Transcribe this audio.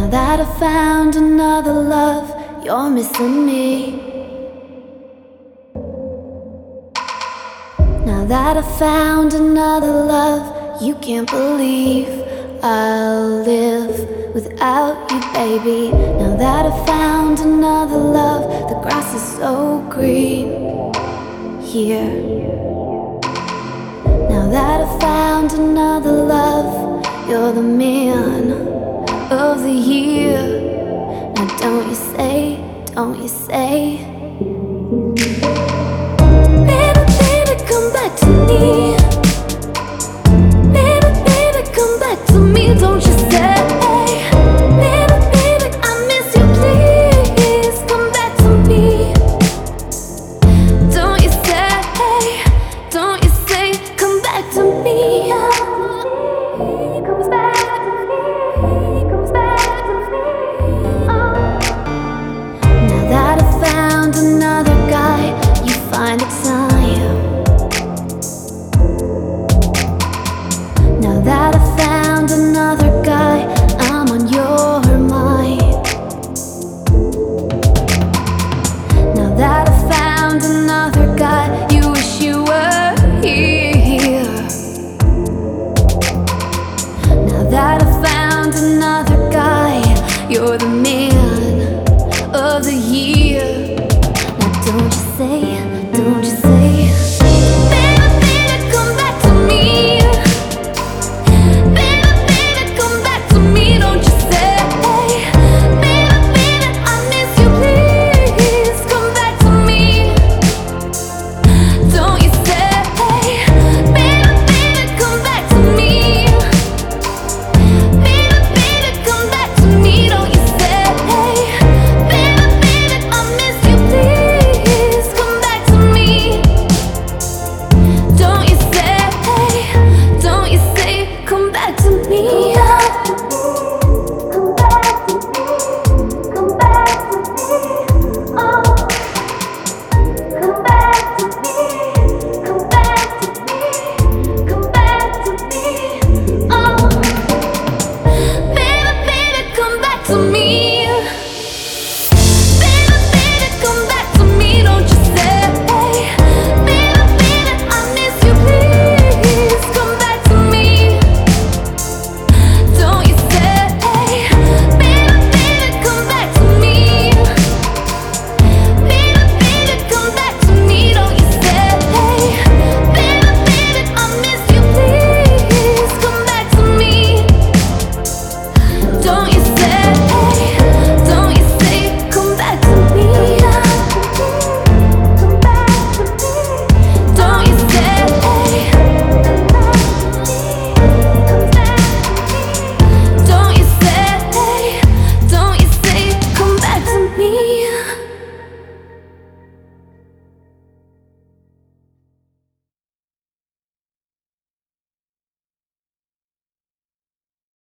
that I found another love, you're missing me. Now that I found another love, you can't believe I'll live without you, baby. Now that I found another love, the grass is so green here. Now that I found another love, you're the man of the year. Now don't you say